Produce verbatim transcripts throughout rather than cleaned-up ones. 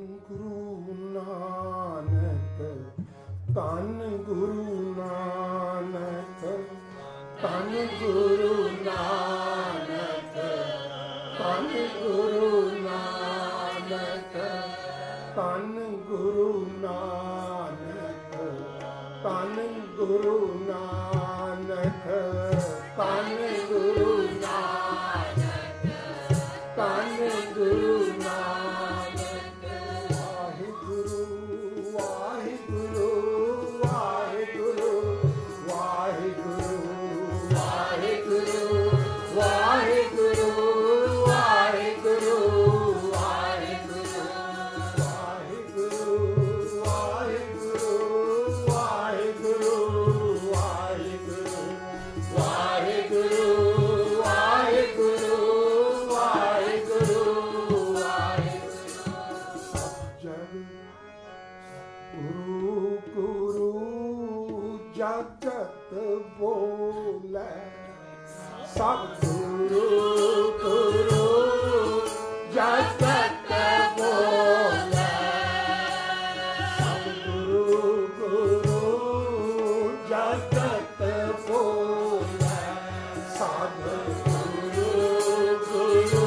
ਗੁਰੂ ਨਾਨਕ ਧੰਨ ਗੁਰੂ ਨਾਨਕ ਧੰਨ ਗੁਰੂ ਨਾਨਕ ਧੰਨ ਗੁਰੂ ਨਾਨਕ ਧੰਨ ਗੁਰੂ ਨਾਨਕ ਧੰਨ ਗੁਰੂ ਨਾਨਕ ਧੰਨ ਗੁਰੂ ਨਾਨਕ ਧੰਨ ਗੁਰੂ ਨਾਨਕ ਵਾਹਿਗੁਰੂ ਵਾਹਿਗੁਰੂ ਵਾਹਿਗੁਰੂ ਵਾਹਿਗੁਰੂ ਵਾਹਿਗੁਰੂ ਵਾਹਿਗੁਰੂ ਵਾਹਿਗੁਰੂ ਵਾਹਿਗੁਰੂ ਵਾਹਿਗੁਰੂ ਵਾਹਿਗੁਰੂ ਵਾਹਿਗੁਰੂ ਵਾਹਿਗੁਰੂ ਵਾਹਿਗੁਰੂ ਵਾਹਿਗੁਰੂ ਵਾਹਿਗੁਰੂ ਗੁਰੂ ਗੁਰੂ ਜਗਤ ਬੋਲੇ ਸਭ ਗੁਰੂ ਗੁਰੂ ਜਗਤ ਬੋਲੇ ਸਭ ਗੁਰੂ ਗੁਰੂ ਜਗਤ ਬੋਲੇ ਸਭ ਗੁਰੂ ਗੁਰੂ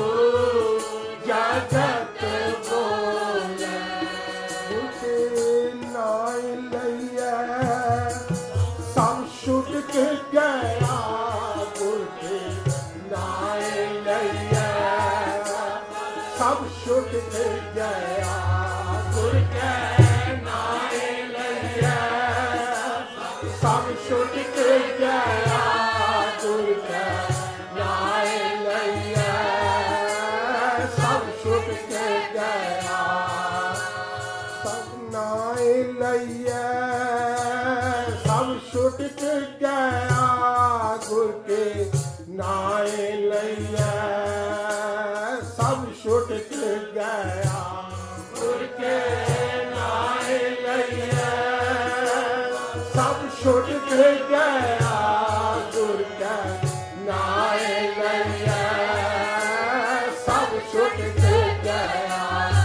ਜਗਤ ਬੋਲੇ ਉਤੇ ਨਾਇ ਲਈਐ ਸਭ ਛੁੱਟ ਕੇ ਗਿਆ ਗੁਰ ਕੇ ਨਾਇ ਲਈਐ ਸਭ ਛੁੱਟ ਕੇ ਗਿਆ ਗੁਰ ਕੇ ਨਾਇ ਲਈਐ ਸਭ ਛੁੱਟ ਕੇ ਗਿਆ ਗੁਰ ਕੇ ਨਾਇ ਲਈਐ ਸਭ ਛੁੱਟ ਕੇ ਗਿਆ ਸਭ ਨਾਇ ਲਈਐ ਸਭ ਛੁੱਟ ਕੇ ਗਿਆ ਗੁਰ ਕੇ ਨਾਇ ਲਈਐ ਸਭ ਛੁੱਟ ਕੇ ਗਿਆ ਗੁਰ ਕੇ ਨਾਇ ਲਈਐ ਸਭ ਛੁੱਟ ਕੇ ਗਿਆ ਗੁਰ ਕੇ ਨਾਇ ਲਈਐ ਸਭ ਛੁੱਟ ਕੇ ਗਿਆ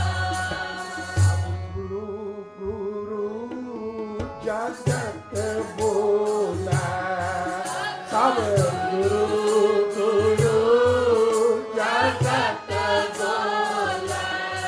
ਗੁਰੂ ਗੁਰੂ ਜਗਤ ਬੋਲੇ ਸਭ ਗੁਰੂ ਗੁਰੂ ਜਗਤ ਬੋਲੇ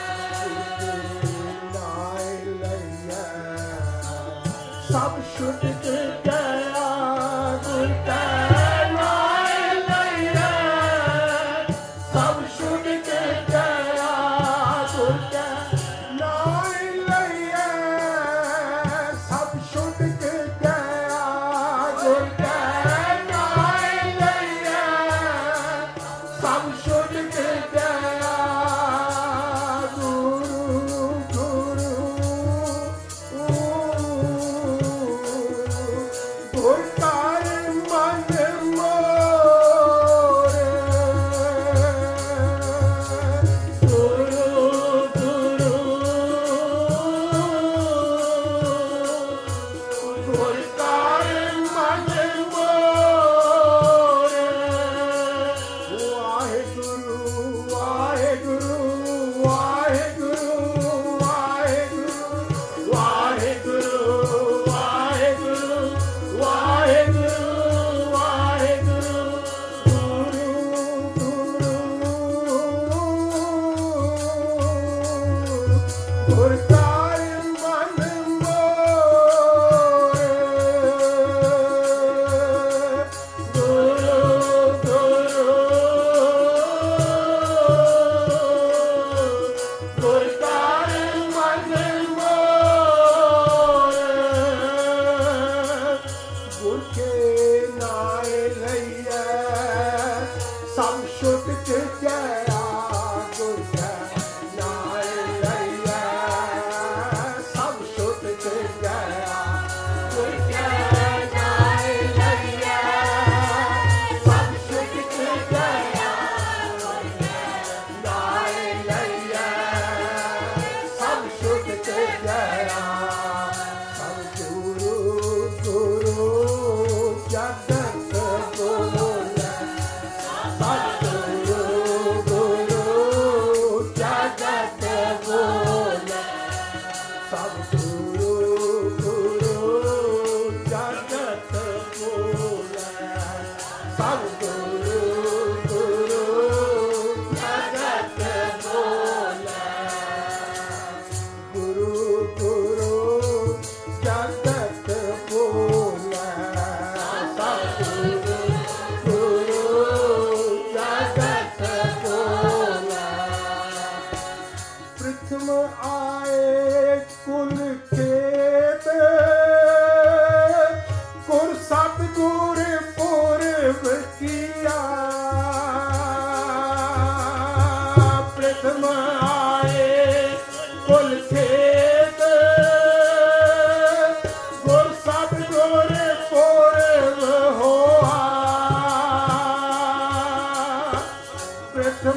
ਨਾਇ ਲਈਐ ਸਭ ਛੁੱਟ ਕੇ ਗਿਆ ਗੁਰ ਕੇ ਨਾਇ ਲਈਐ ਸਭ ਛੁੱਟ ਕੇ ਗਿਆ ਗੁਰ ਕੇ ਨਾਇ ਲਈਐ ਸਭ ਛੁੱਟ ਕੇ ਗਿਆ ਗੁਰ ਕੇ ਨਾਇ ਲਈਐ ਸਭ ਛੁੱਟ ਕੇ ਗਿਆ ਗੁਰੂ ਗੁਰੂ ਗੁਰ ਕਰ ਮਨ ਮੋਰੇ ਗੁਰੂ ਗੁਰੂ ਗੁਰ ਕਰ ਮਨ ਮੋਰੇ ਵਾਹਿਗੁਰੂ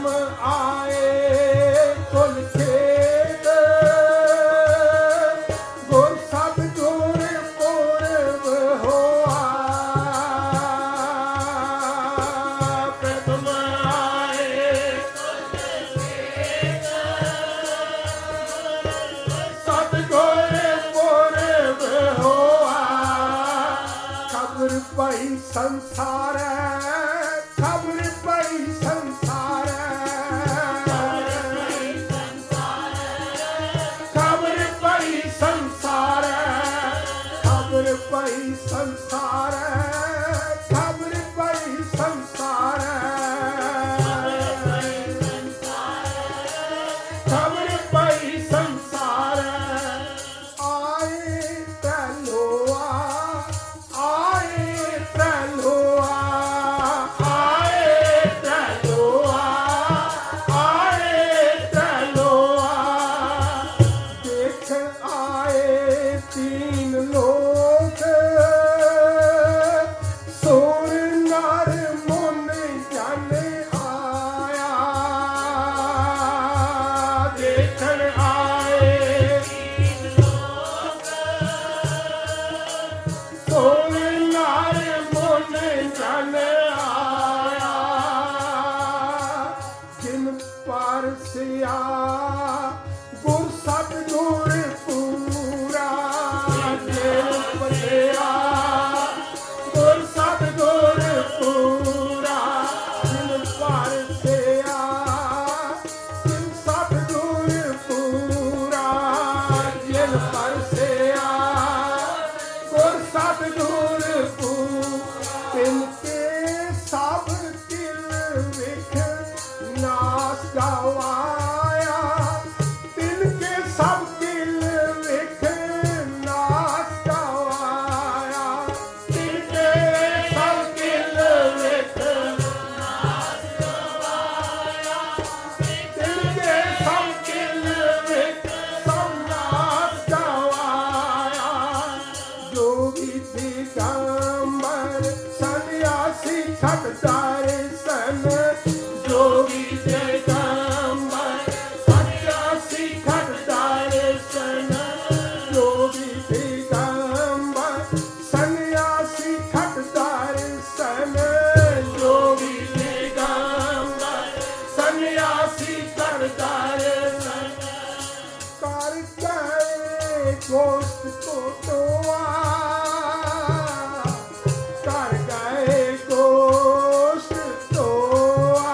ਪ੍ਰਥਮ ਆਏ ਕੁਲ ਖੇਤ ਗੁਰ ਸਤਿਗੁਰ ਪੁਰਬ ਹੋਆ ਪ੍ਰਥਮ ਆਏ ਸਤਿਗੁਰ ਪੁਰਬ ਹੋਆ ਖਬਰ ਪਈ ਸੰਸਾਰ ਖਬਰ ਪਈ ਸੰਸਾਰ ਖਬਰ ਪਈ ਸੰਸਾਰ ਖਬਰ ਪਈ ਸੰਸਾਰ ਖਬਰ ਪਈ ਸੰਸਾਰ ਖਬਰ ਪਈ ਸੰਸਾਰ ਆਏ ਤਲੋਆ ਆਏ ਤਲੋਆ ਆਏ ਤਲੋਆ ਆਏ ਤਲੋਆ ਦੇਖ ਆਏ ਤੀਨ ਲੋਕ ਸੋਰ ਨਰ ਮੁਨ ਜਨ ਆਇਆ ਦੇਖਣ ਆਏ ਸੋਰ ਨਰ ਮੁਨ ਜਨ ਆਇਆ ਜਿਨ ਪਰਸਿਆ ਗੁਰ ਸਤਿਗੁਰ ਪੂਰਾ ਜਿਨ ਪਰਸਿਆ ਗੁਰ ਸਤਿਗੁਰ ਪੂਰਾ ਜਿਨ ਪਰਸਿਆ ਜਿਨ ਸਤਿਗੁਰ ਪੂਰਾ ਜਿਨ ਪਰਸਿਆ ਗੁਰ ਸਤਿਗੁਰ ਪੂਰਾ ਤਿਨ ਕੇ ਸਭ ਕਿਲ ਵੇਖ ਨਾਸ ਗਵਾਇਆ ਤਿਨ ਕੇ ਸਭ ਕਿਲ ਵੇਖ ਨਾਸ ਗਵਾਇਆ ਤਿਨ ਕੇ ਸਭ ਕਿਲ ਵੇਖ ਨਾਸ ਗਵਾਇਆ ਤਿਨ ਕੇ ਸਭ ਕਿਲ ਵੇਖ ਸਭ ਨਾਸ ਗਵਾਇਆ ਜੋਗੀ ਦਿਗੰਬਰ ਸੰਨਿਆਸੀ ਖਟਦਾਰ ਸਨ ਜੋਗੀ ਦਿਗੰਬਰ ਸੰਨਿਆਸੀ ਖਟਦਾਰ ਸਨ ਜੋਗੀ ਦਿਗੰਬਰ ਸੰਨਿਆਸੀ ਖਟਦਾਰ ਸਨ ਜੋਗੀ ਦਿਗੰਬਰ ਸੰਨਿਆਸੀ ਖਟਦਾਰ ਸਨ ਕਰ ਗਏ ਗੋਸ਼ਟ ਕੋਟਵਾ ਕਰ ਗਏ ਗੋਸ਼ਟ ਤੋਆ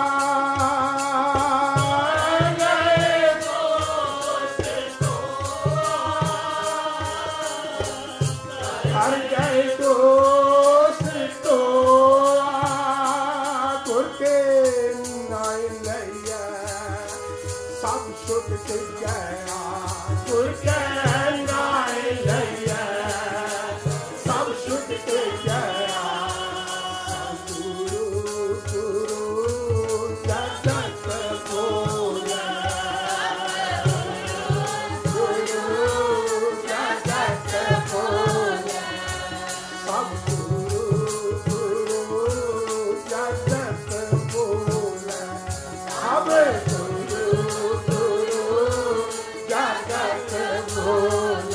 ਗਏ ਗੋਸ਼ਟ ਤੋਆ ਕਰ ਗਏ ਗੋਸ਼ਟ ਤੋਆ ਗੁਰ ਕੇ ਨਾਇ ਲਈਐ ਸਭ ਛੁੱਟ ਗਿਆ ਗੁਰ ਕੇ ਨਾਇ ਲਈਐ ਸਭ ਛੁੱਟ ਗਿਆ ਗੁਰੂ ਗੁਰੂ ਜਗਤ ਬੋਲੇ ਗੁਰੂ ਜਗਤ ਬੋਲੇ ਸਭ ਗੁਰੂ ਗੁਰੂ ਜਗਤ ਬੋਲੇ ਸਭ ਗੁਰੂ ਗੁਰੂ ਜਗਤ ਬੋਲੇ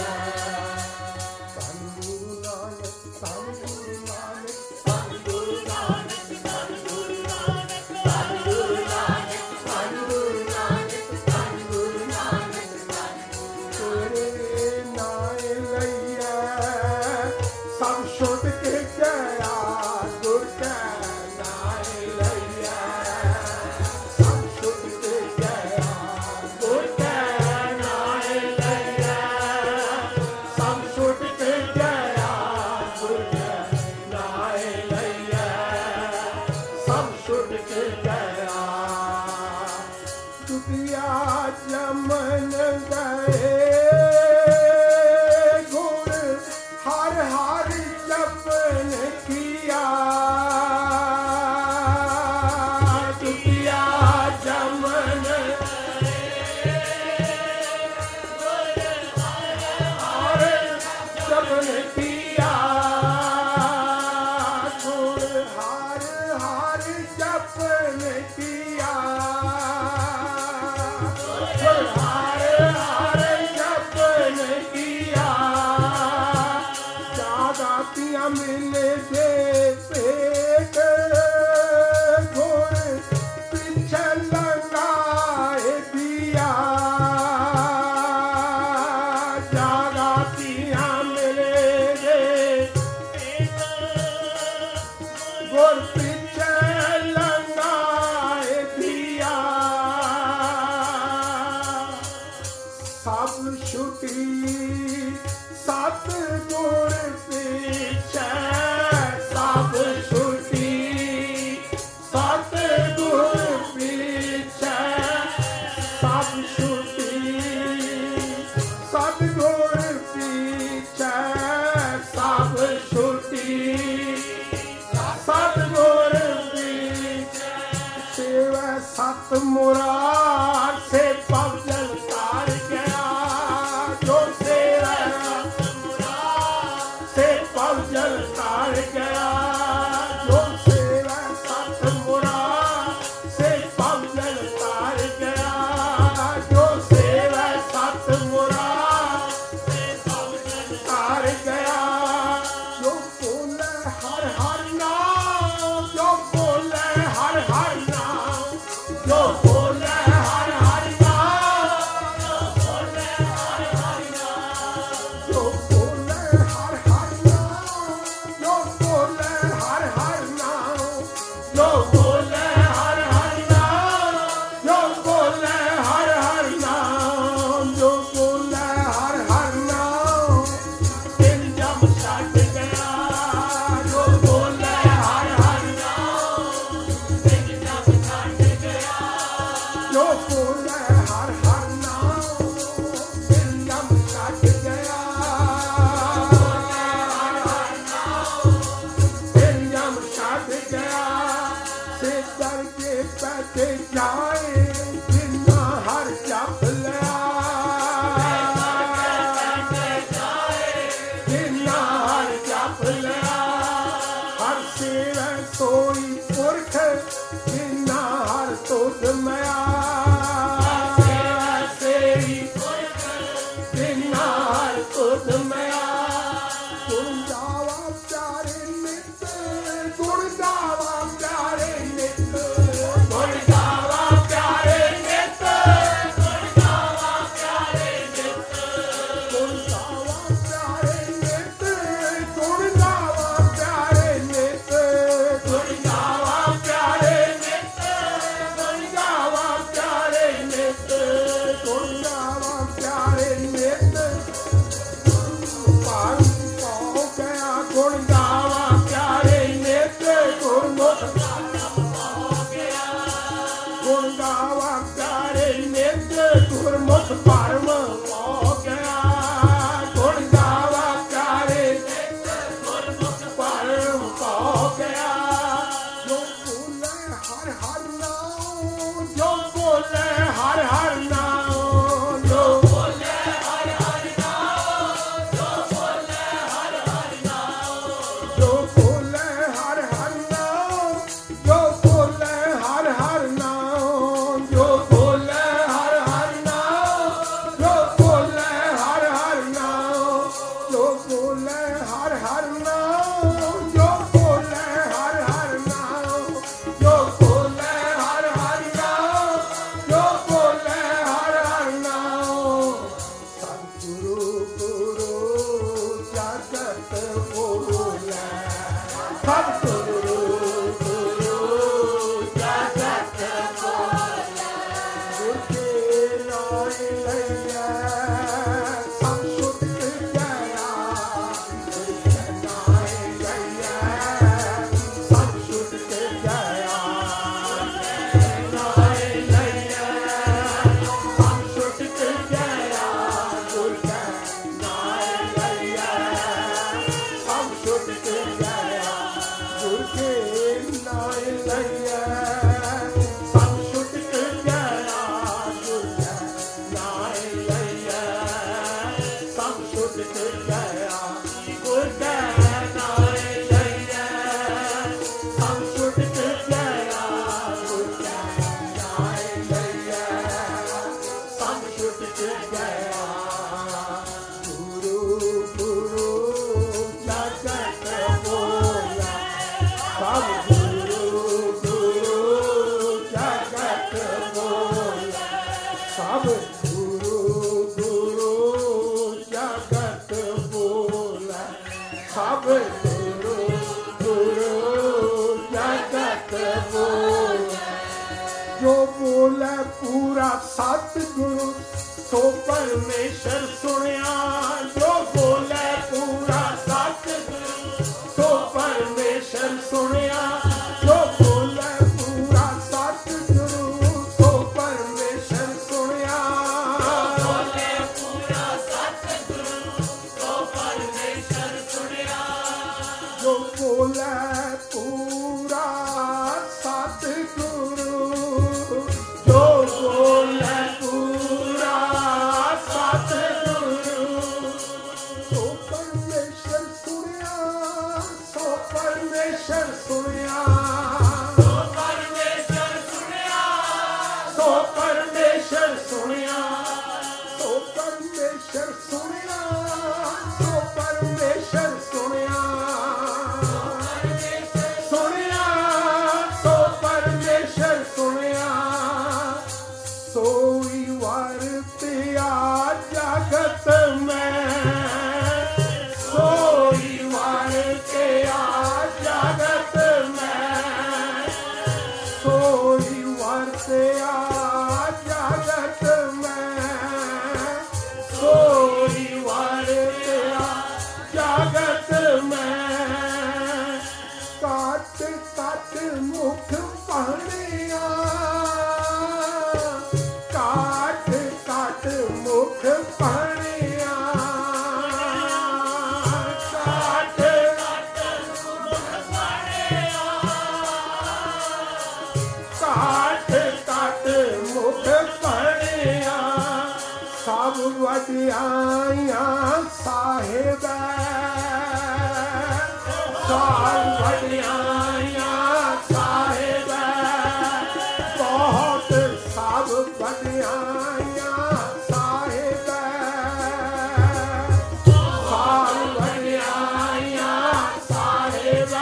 ਸਭ ਛੁਟੀ ਸਤਿਗੁਰ ਪਿਛੈ ਸਭ ਛੁਟੀ ਸਤਿਗੁਰ ਪਿਛੈ ਸਭ ਛੁਟੀ ਸਤਿਗੁਰ ਪਿਛੈ ਸਭ ਛੁਟੀ ਸਤਿਗੁਰ ਪਿਛੈ ਸੇਵੈ ਸਤ ਮੁਰਾਰ ਸੇ ਪਵ ਜਲ ਤਾਰ ਗਿਆ ਜੋ ਸੇਵੈ ਸਤ ਮੁਰਾਰ ਸੇ ਪਵ ਜਲ ਤਾਰ ਗਿਆ ਜੋ ਸੇਵੈ ਸਤ ਮੁਰਾਰ ਸੇ ਪਵ ਜਲ ਤਾਰ ਗਿਆ ਜੋ ਸੇਵੈ ਸਤ ਮੁਰਾਰ ਸੇ ਪਵ ਜਲ ਤਾਰ ਗਿਆ ਜੋ ਬੋਲੇ ਹਰ ਹਰ ਨਾਮ ਜੋ ਬੋਲੇ ਹਰ ਹਰ ਨਾਮ ਜੋ ਬੋਲੇ ਹਰ ਹਰ ਨਾਮ ਜੋ ਬੋਲੇ ਹਰ ਹਰ ਨਾਮ ਜੋ ਬੋਲੇ ਹਰ ਹਰ ਨਾਮ ਜੋ ਬੋਲੇ ਹਰ ਹਰ ਨਾਮ ਜੋ ਬੋਲੇ ਹਰ ਹਰ ਨਾਮ ਜੋ ਬੋਲੇ ਹਰ ਹਰ ਨਾਮ ਤਿੰਨ ਜਮ ਛੱਡ ਗਿਆ ਜੋ ਬੋਲੇ ਹਰ ਹਰ ਨਾਮ ਤਿੰਨ ਜਮ ਛੱਡ ਗਿਆ ਜੋ ਬੋਲੇ ਹਰ ਹਰ ਨਾਮ ਤਿੰਨ ਜਮ ਛੱਡ ਗਿਆ ਤਿੰਨ ਜਮ ਛੱਡ ਗਿਆ ਸੇ ਦਰ ਕੇ ਪੈਤੇ ਜਾਏ ਜਿੰਨਾ ਹਰ ਜਪ ਲਿਆ ਜਿੰਨਾ ਹਰ ਜਪ ਲਿਆ ਹਰ ਸੇਵੈ ਸੋਈ ਪੁਰਖ ਜਿੰਨਾ ਹਰ ਤੁਧ ਮਿਆ ਸੇਈ ਪੁਰਖ ਜਿੰਨਾ ਹਰ ਤੁਧ ਮਿਆ ਗੁਣ ਗਾਵਾ ਪਿਆਰੇ ਨਿਤ ਗੁਣ ਗਾਵਾ ਪਿਆਰੇ ਨਿਤ ਗੁਣ ਗਾਵਾ ਪਿਆਰੇ ਨਿਤ ਗੁਣ ਗਾਵਾ ਪਿਆਰੇ ਨਿਤ ਗੁਣ ਗਾਵਾ ਪਿਆਰੇ ਨਿਤ ਗੁਣ ਗਾਵਾ ਪਿਆਰੇ ਨਿਤ ਗੁਣ ਗਾਵਾ ਪਿਆਰੇ ਨਿਤ ਗੁਣ ਗਾਵਾ ਪਿਆਰੇ ਨਿਤ ਗੁਣ ਗਾਵਾ ਪਿਆਰੇ ਨਿਤ ਭਾਗ ਪਾਉ ਗਿਆ ਗੁਣ ਗਾਵਾ ਪਿਆਰੇ ਨਿਤ ਗੁਰਮੁਖ ਪਾਉ ਗਿਆ ਗੁਣ ਗਾਵਾ ਪਿਆਰੇ ਨਿਤ ਗੁਰਮੁਖ ਭਰਮ ਪਾਉ ਗਿਆ ਗੁਣ ਗਾਵਾ ਪਿਆਰੇ ਨਿਤ ਗੁਰਮੁਖ ਭਰਮ ਪਾਉ ਗਿਆ ਜੋ ਬੋਲੇ ਹਰ ਹਰ ਨਾਮ ਜੋ ਬੋਲੇ ਹਰ ਹਰ ਨਾਮ ਜੋ ਬੋਲੇ ਹਰ ਹਰ ਨਾਮ ਜੋ ਬੋਲੇ ਹਰ ਹਰ ਨਾਮ ਜੋ ਬੋਲੇ ਹਰ ਹਰ ਨਾਮ ਜੋ ਬੋਲੇ ਹਰ ਹਰ ਨਾਮ ਜੋ ਬੋਲੇ ਹਰ ਹਰ ਨਾਮ ਜੋ बोले पूरा सतगुरु तो परमेश्वर सुनिया। जो बोले पूरा सतगुरु तो परमेश्वर सुनिया। जो बोले पूरा सतगुरु तो परमेश्वर सुनिया। बोले पूरा सतगुरु तो परमेश्वर सुनिया। जो बोले पूरा सतगुरु जो बोले पूरा सतगुरु तो परमेश्वर सुनिया। तो परमेश्वर सुनिया। तो परमेश्वर सुनिया। तो परमेश्वर सुनिया। तो परमेश्वर सुनिया। तो परमेश्वर सुनिया। सुनिया तो परमेश्वर सुनिया। सोई वर्तिया जगत में। सोई वर्तिया जगत में। सोई वर्तिया जगत में। सोई वर्तिया जगत में। काट काट मुख पहनिया। काट काट मुख पहनिया। काट काट काट मुख पहनिया। सब वडियाइया साहिब सब वडियाइया साहिब बहुत सब वडियाइया साहिब सब वडियाइया साहिब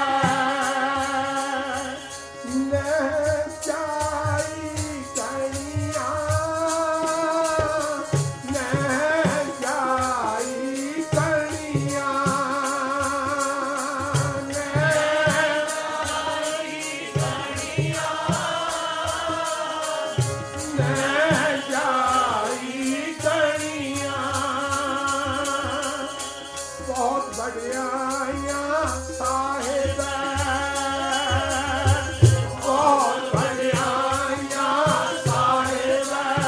ने जाई गणिया। ने जाई गणिया। बहुत बढ़िया साहिब बहुत बढ़िया साहिब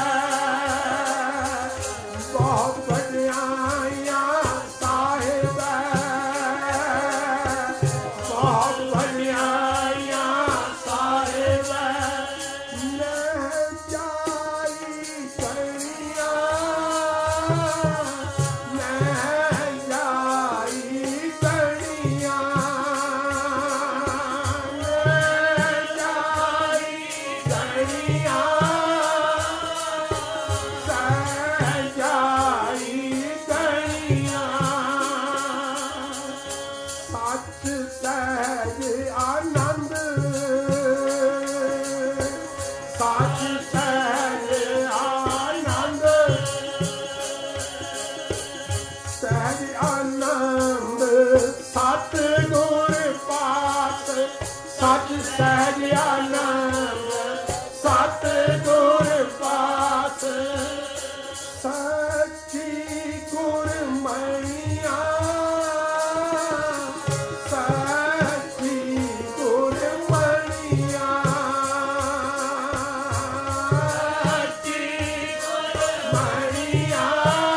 बहुत बढ़िया साहिब बहुत बढ़िया साहिब ले जाई करिया। सतगुर पास सच सहज आनंद। सतगुर पास सच्ची गुरमणिया। सच्ची गुरमणिया। सच्ची गुरमणिया।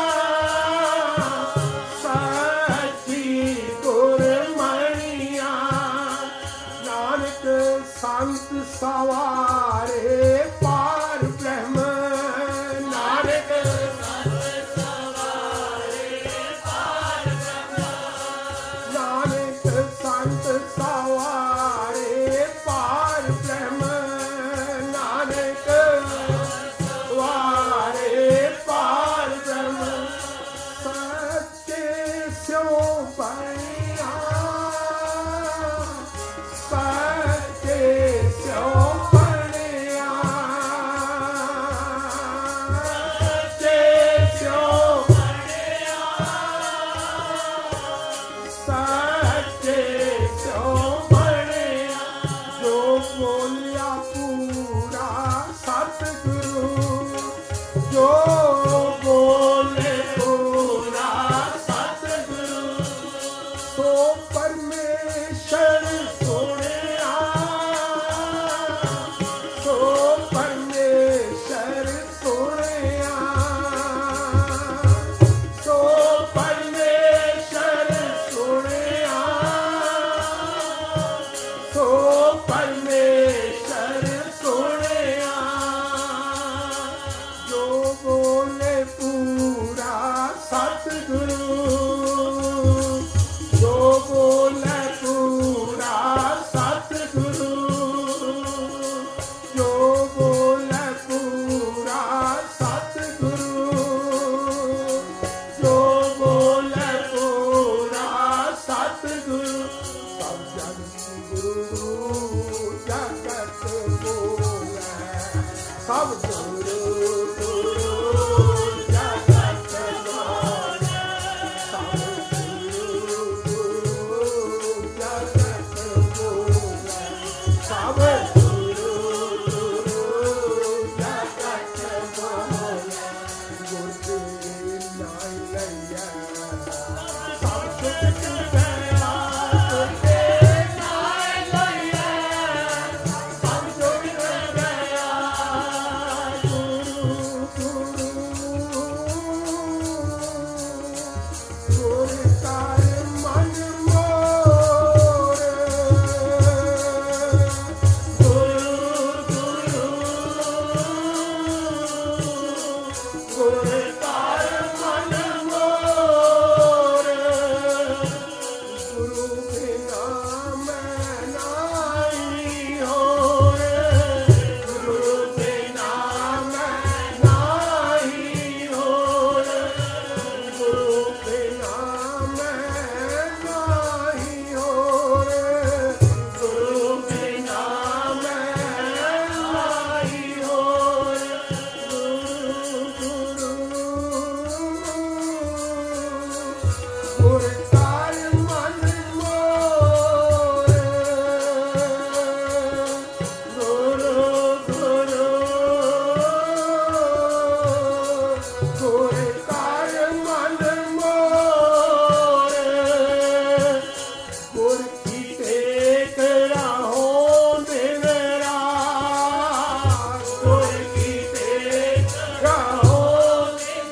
सच्ची गुरमणिया। नानक संत सवारे पार ਸਤਿਗੁਰੂ ਜੋ ਬੋਲੇ ਪੂਰਾ ਸਤਿਗੁਰੂ ਜੋ ਬੋਲੇ ਪੂਰਾ ਸਤਿਗੁਰੂ ਜੋ ਬੋਲੇ ਪੂਰਾ ਸਤਿਗੁਰੂ ਸਭ ਜਗਤ ਗੁਰੂ ਜਗਤ ਬੋਲੇ ਸਭ ਗੁਰੂ ਗੁਰੂ ਜਗਤ ਬੋਲੇ ਸਭ ਗੁਰੂ ਗੁਰੂ ਜਗਤ ਬੋਲੇ ਸਭ ਗੁਰੂ ਗੁਰੂ ਜਗਤ ਬੋਲੇ ਗੁਰ ਕੇ ਨਾਮ ਲਈਐ ਸਭ ਸੁਖ ਗਿਆ ਗੁਰ ਕੇ ਨਾਮ ਲਈਐ ਸਭ ਸੁਖ ਗਿਆ ਗੁਰੂ ਗੁਰੂ ਗੁਰ ਕਰ ਮਨ ਮੋਰ ਗੁਰੂ ਗੁਰੂ ਗੁਰ ਕਰ ਮਨ ਮੋਰ ਗੁਰੂ ਬਿਨਾ ਮੈਂ ਨਾਹੀ ਹੋਰ ਗੁਰੂ ਬਿਨਾ ਮੈਂ ਨਾਹੀ ਹੋਰ ਗੁਰੂ ਬਿਨਾ ਮੈਂ ਨਾਹੀ ਹੋਰ ਗੁਰੂ ਬਿਨਾ ਮੈਂ ਨਾਹੀ ਹੋਰ ਗੁਰੂ ਗੁਰੂ ਗੁਰ ਕਰ ਮਨ ਮੋਰ ਗੁਰੂ ਗੁਰੂ ਗੁਰ ਕਰ ਮਨ ਮੋਰ ਗੁਰ ਕੀ ਟੇਕ ਰਾਹੋ ਦਿਨ ਰਾਤ ਗੁਰ ਕੀ ਟੇਕ ਰਾਹੋ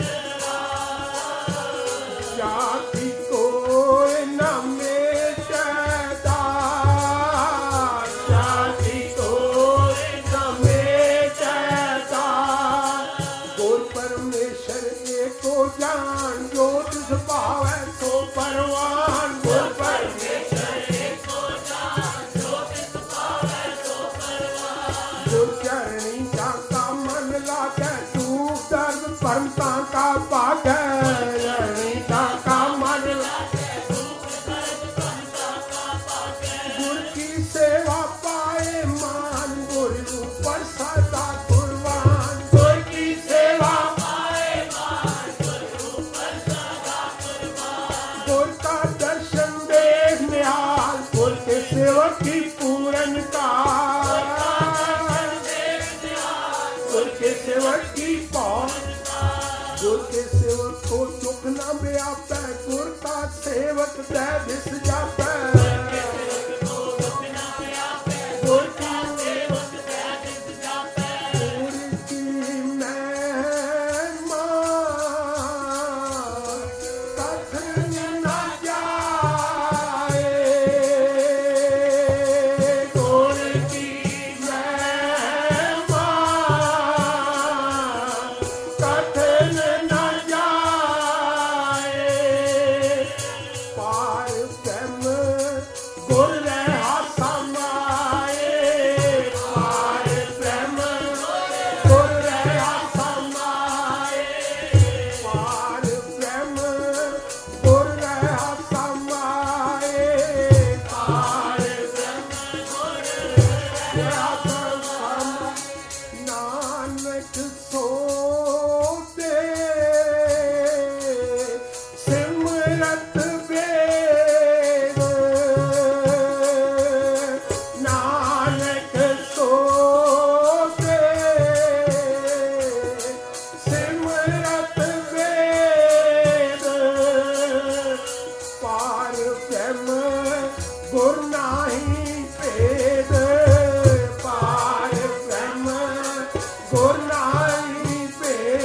ਜਾਤੀ ਕੋਈ ਨਾ ਮੇਟਦਾ ਜਾਤੀ ਕੋਈ ਨਾ ਮੇਟਦਾ ਗੁਰ ਪਰਮੇਸ਼ਰ ਏਕੋ ਜਾਣ ਜੋ ਤਿਸ ਭਾਵੈ ਸੋ ਪਰਵਾਨ ਗੁਰ ਪਰਮੇਸ਼ਰ ਏਕੋ ਜਾਣ ਜੋ ਤਿਸ ਭਾਵੈ ਸੋ ਪਰਵਾਨ ਗੁਰ ਚਰਣੀ ਤਾਂ ਕਾ ਮਨ ਲਾਗੈ ਦੁਖ ਦਰਦ ਪਰਮ ਤਾਂ ਕਾ ਭਾਗੈ ਚਰਣੀ ਤਾਂ ਕਾ ਮਨ ਲਾਗੈ ਦੁਖ ਦਰਦ ਪਰਮ ਤਾਂ ਕਾ ਭਾਗੈ ਗੁਰ ਕੀ ਸੇਵਾ ਪਾਏ ਮਾਨ ਗੁਰ ਉਪਰ ਸਦਾ ਕੁਰਬਾਨ ਗੁਰ ਕੀ ਸੇਵਾ ਪਾਏ ਮਾਨ ਗੁਰ ਉਪਰ ਸਦਾ ਕੁਰਬਾਨ ਗੁਰ ਕਾ ਦਰਸ਼ਨ ਦੇਖ ਨਿਹਾਲ ਗੁਰ ਕੇ ਸੇਵਕ ਕੀ ਪੂਰਨ ਕਾਲ गुर के सेवक की पौन गुर के सेवक को चुक न व्यापै गुर का सेवक तै दिस जापै गुर का सेवक तै दिस जापै गुर की महिमा कथन न जाए गुर की महिमा कथन न जाए पार ब्रह्म गुर रहा समाए पार ब्रह्म गुर रहा समाए पार ब्रह्म गुर रहा समाए पार ब्रह्म गुर रहा समाए नानक सोते सिमरत वेद नानक सोते सिमरत वेद पार ब्रह्म गुर नाही भेद पार ब्रह्म गुर नाही भेद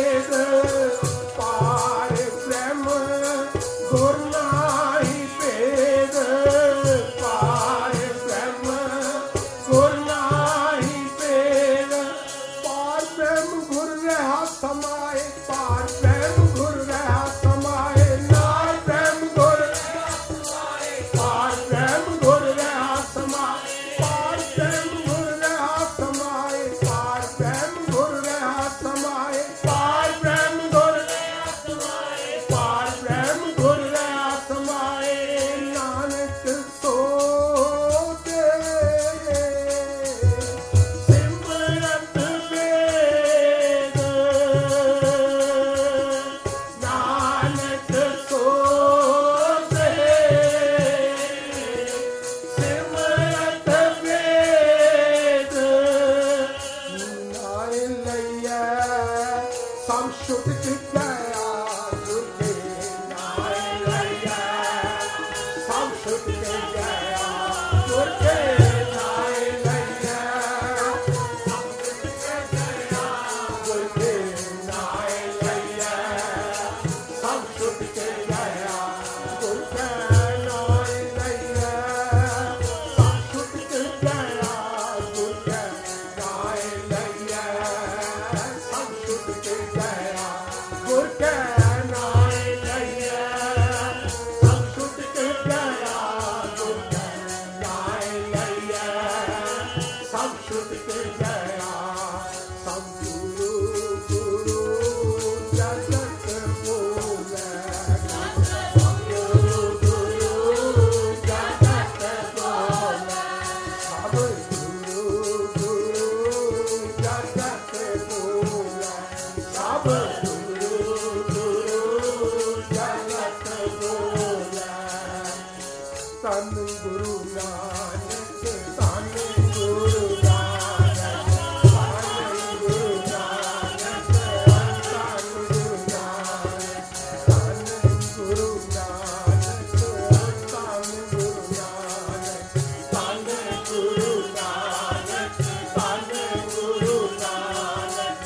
ਸਭ ਛੁੱਟ ਗਿਆ ਗੁਰ ਕੇ ਨਾਮ ਲਈਐ ਸਭ ਛੁੱਟ ਗਿਆ ਗੁਰ ਕੇ ਨਾਮ ਲਈਐ ਗੁਰ ਕੇ ਨਾਮ ਲਈਐ ਸਭ ਛੁੱਟ ਗਿਆ ਗੁਰ ਕੇ ਨਾਮ ਲਈਐ ਸਭ ਛੁੱਟ ਗਿਆ ਗੁਰ ਕੇ ਨਾਮ ਲਈਐ ਸਭ ਛੁੱਟ ਗਿਆ ਗੁਰ ਕੇ ਨਾਮ ਲਈਐ ਸਭ ਛੁੱਟ ਗਿਆ ਗੁਰ ਕੇ ਨਾਮ ਲਈਐ ਸਭ ਛੁੱਟ ਗਿਆ ਸਭ ਗੁਰੂ ਗੁਰੂ ਜਗਤ ਬੋਲੇ ਗੁਰੂ ਗੁਰੂ ਜਗਤ ਬੋਲੇ ਸਭ ਗੁਰੂ ਗੁਰੂ ਜਗਤ ਬੋਲੇ ਸਭ ਗੁਰੂ ਗੁਰੂ ਜਗਤ ਬੋਲੇ ਧੰਨ ਗੁਰੂ ਨਾਨਕ ਧੰਨ ਗੁਰੂ ਨਾਨਕ ਧੰਨ ਗੁਰੂ ਨਾਨਕ ਧੰਨ ਗੁਰੂ ਨਾਨਕ ਧੰਨ ਗੁਰੂ ਨਾਨਕ ਧੰਨ ਗੁਰੂ ਨਾਨਕ ਧੰਨ ਗੁਰੂ ਨਾਨਕ ਧੰਨ ਗੁਰੂ ਨਾਨਕ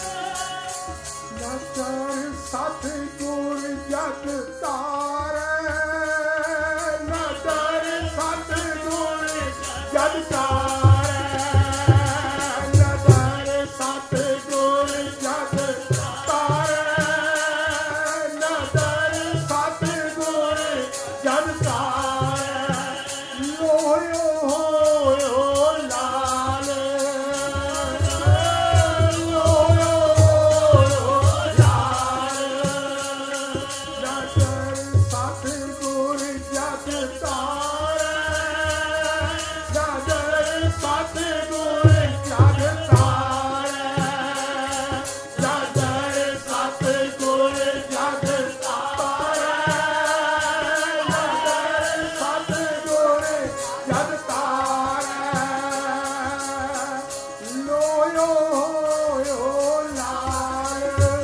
ਨਦਰ ਸਤ ਗੁਰ ਜਗ ਤਾਰੇ ਨਦਰ ਸਤ ਗੁਰ ਜਗ ਤਾਰੇ ਨਦਰ ਸਤ ਗੁਰ ਜਗ ਤਾਰੇ ਨਦਰ ਸਤ ਗੁਰ ਜਗ ਤਾਰੇ ਲੋਇਓ ਹੋਇਓ ਲਾਲ ਲੋਇਓ ਹੋਇਓ ਲਾਲ ਨਦਰ ਸਤ ਗੁਰ ਜਗ ਤਾਰੇ ਨਦਰ ਸਤ ਗੁਰ ਜਗ ਤਾਰੇ ਨਦਰ ਸਤ ਗੁਰ ਜਗ ਤਾਰੇ ਨਦਰ ਸਤ ਗੁਰ ਜਗ ਤਾਰੇ ਲੋਇਓ ਹੋਇਓ ਲਾਲ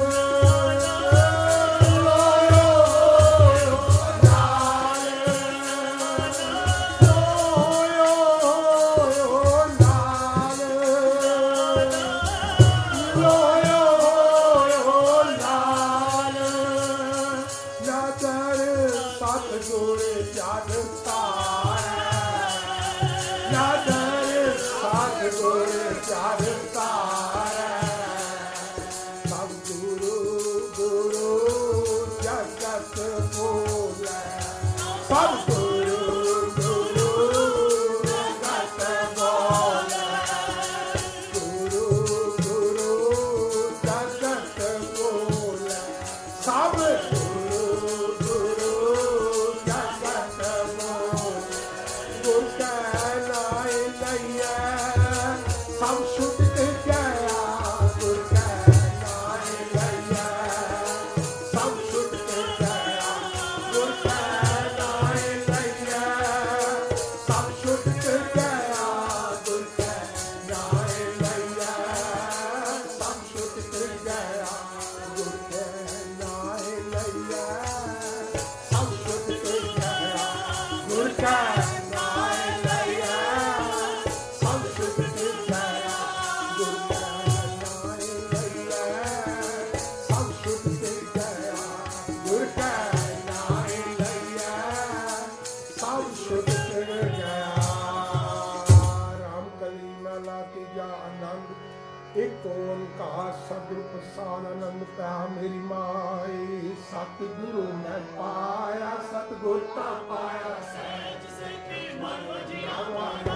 ਲੋਇਓ ਹੋਇਓ ਲਾਲ ਲੋਇਓ ਹੋਇਓ ਲਾਲ ਲੋਇਓ ਹੋਇਓ ਲਾਲ ਨਦਰ ਸਤ ਗੁਰ ਜਗ ਤਾਰੇ ਨਦਰ ਸਤ ਗੁਰ ਜਗ ਤਾਰੇ ਸਭ ਗੁਰੂ ਗੁਰੂ ਜਗਤ ਬੋਲੇ ਸਭ ਗੁਰੂ ਗੁਰੂ ਜਗਤ ਬੋਲੇ ਗੁਰੂ ਗੁਰੂ ਜਗਤ ਬੋਲੇ ਸਭ ਗੁਰੂ ਗੁਰੂ ਜਗਤ ਬੋਲੇ ਗੁਰ ਕੈ ਨਾਮ ਲਈਐ ਸਭ ਛੁੱਟ ਗਿਆ ਗੁਰ ਕੈ ਨਾਮ ਲਈਐ ਸਭ ਛੁੱਟ ਗਿਆ ਗੁਰ ਕੈ ਨਾਮ ਲਈਐ ਸਭ ਛੁੱਟ ਗਿਆ ਗੁਰ ਕੈ ਨਾਮ ਲਈਐ ਸਭ ਛੁੱਟ ਗਿਆ ਗੁਰ ਕੈ ਨਾਮ ਲਈਐ ਸਭ ਛੁੱਟ ਗਿਆ ਗੁਰ ਕੈ ਨਾਮ ਲਈਐ ਸਭ ਛੁੱਟ ਗਿਆ ਗੁਰ ਕੈ ਨਾਮ ਲਈਐ ਸਭ ਛੁੱਟ ਗਿਆ ਗੁਰ ਕੈ ਨਾਮ ਲਈਐ ਸਭ ਛੁੱਟ ਗਿਆ ਰਾਮ ਕਲੀ ਮਹਲਾ ਤੀਜਾ ਆਨੰਦ ਇੱਕ ਓੰਕਾਰ ਸਤਿਗੁਰ ਪ੍ਰਸਾਦ ਆਨੰਦ ਪਿਆ ਮੇਰੀ ਮਾਈ ਸਤਿਗੁਰੂ ਮੈਂ ਪਾਇਆ ਸਤਿਗੁਰ ਤਾਂ ਪਾਇਆ ਸਹਿਜ ਸੇਤੀ ਮਨ ਵਜਿਆ ਵਾਇਆ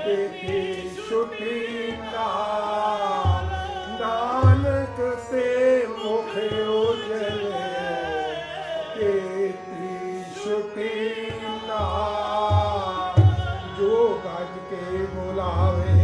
ਕੀਤੀ ਛੁੱਟੀ ਨਾਲ ਨਾਨਕ ਤੇ ਮੁਖ ਉਜਲੇ ਕੀਤੀ ਛੁੱਟੀ ਨਾਲ ਜੋ ਗੱਜ ਕੇ ਬੁਲਾਵੇ